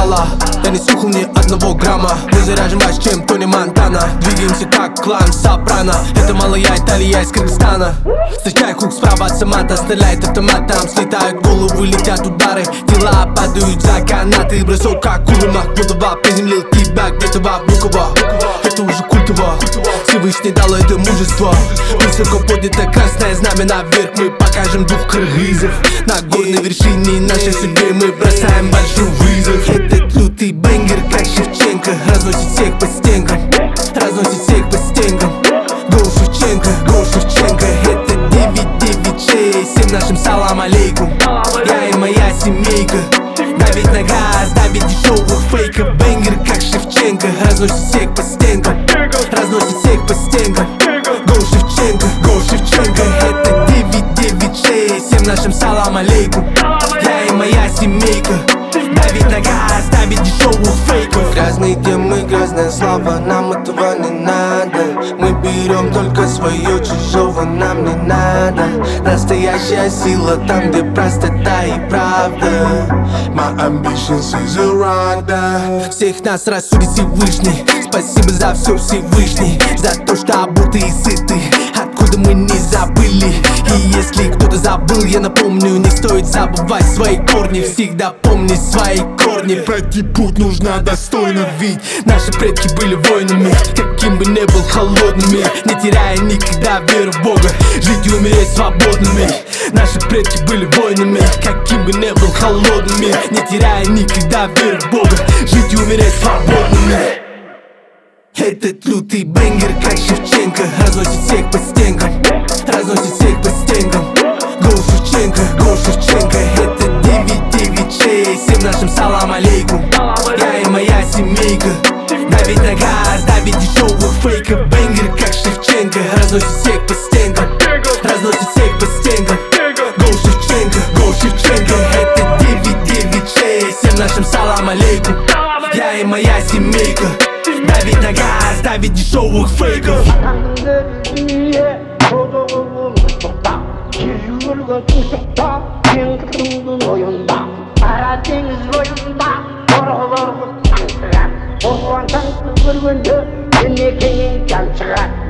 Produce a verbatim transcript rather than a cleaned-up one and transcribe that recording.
упала. Я не слухал ни одного грамма. Мы заряжен больше, чем Тони Монтана. Двигаемся как клан Сопрано. Это малая Италия из Кыргызстана. Встречай круг справа от Самата. Стреляет автоматом, слетают головы, летят удары. Тела падают за канаты. Бросок как Кула Махмудова. Приземлил тебя где-то во Внуково. Это уже культово. Всевышний дал это мужество. Высоко поднято красное знамя наверх. Мы покажем дух кыргызов. На горной вершине нашей судьбы мы бросаем большой вызов. Этот лютый бенгер, как Шевченко, разносит всех по стенкам. Разносит всех по стенкам. Гоу Шевченко, гоу Шевченко. Это девять девять шесть семь, нашим салам алейкум. Я и моя семейка. Давить на газ, давить дешевых фейков. Бенгер, как Шевченко, разносит всех по стенкам. Разносит всех по стенкам. Гоу Шевченко, гоу Шевченко. Это девять девять шесть семь, нашим салам алейкум. Я и моя семейка. Давить на газ, давить дешевых фейков. Грязные темы, грязная слава, нам этого не надо. Мы берем только свое, чужого нам не надо. Настоящая сила там, где простота и правда. My ambitions is a rider. Всех нас рассудит Всевышний. Спасибо за все, Всевышний. За то, что обуты и сыты. Откуда мы не забыли. И если кто-то забыл, я напомню, не стоит забывать свои корни. Всегда помни свои корни. Пройти путь нужно достойно, ведь наши предки были воинами. Каким бы ни был холодными, не теряя никогда веру в Бога. Жить и умереть свободными. Наши предки были воинами. Каким бы ни был холодными, не теряя никогда веру в Бога. Жить и умереть свободными. Этот лютый бенгер, как Шевченко, разносит всех по стенкам. Разносит всех по стенкам. Гоу Шевченко, гоу Шевченко. Это девять девять шесть семь, нашим салам алейкум. Я и моя семейка. Давить на газ, давить дешевых фейков. Бенгер, как Шевченко, разносит всех по стенкам. Разносит всех по стенкам. Гоу Шевченко, гоу Шевченко. Это девять девять шесть семь, нашим салам алейкум. Я и моя семейка. Давить на газ, давить дешевых фейков. Osman Tanrı görgünde, dinle kendin can çıkar.